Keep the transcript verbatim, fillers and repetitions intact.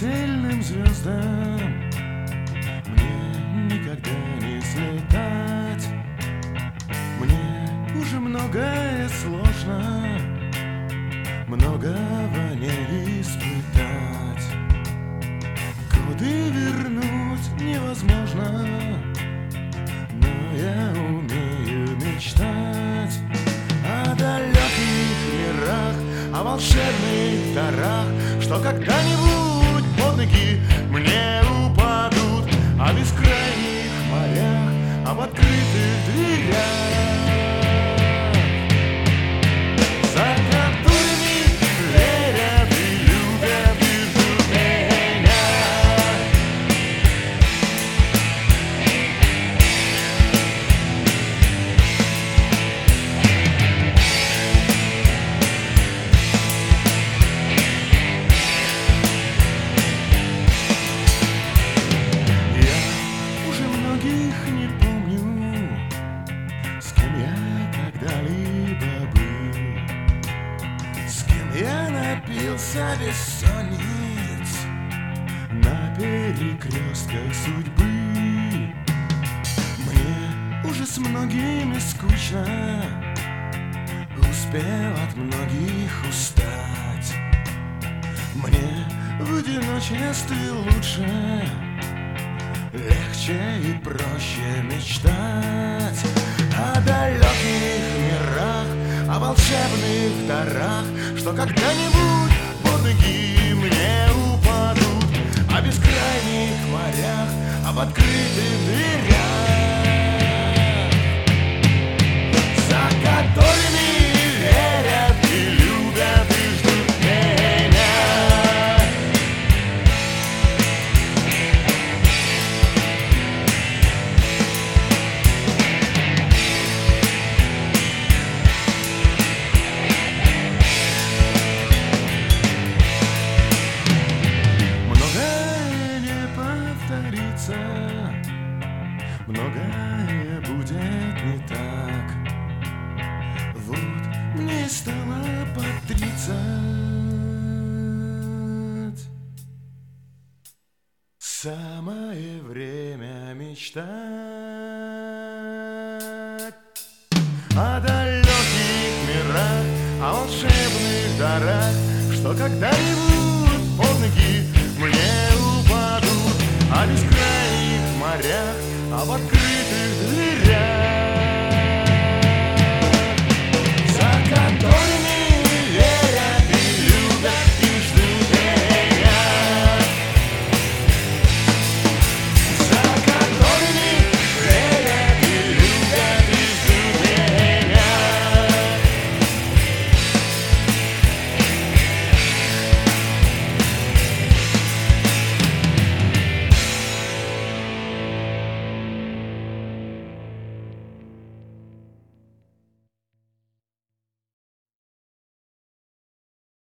смертельным звездам мне никогда не слетать. Мне уже многое сложно, многого не испытать. Годы вернуть невозможно, но я умею мечтать о далеких мирах, о волшебных дарах, что когда-нибудь под ноги мне упадут, о бескрайних морях, об открытых дверях, за которыми верят и любят и ждут меня. Я уже многих не помню, с кем я когда-либо был, с кем я напился бессонниц на перекрестках судьбы. Мне уже с многими скучно, успел от многих устать. Мне в одиночестве лучше, легче и проще мечтать о далеких мирах, о волшебных дарах, что когда-нибудь под ноги мне упадут, о бескрайних морях, об открытых дверях, за которыми верят и любят и ждут меня. Многое не повторится, многое будет не так. Вот мне стало под тридцать. Самое время мечтать о далеких мирах, о волшебных дарах, что когда-нибудь под ноги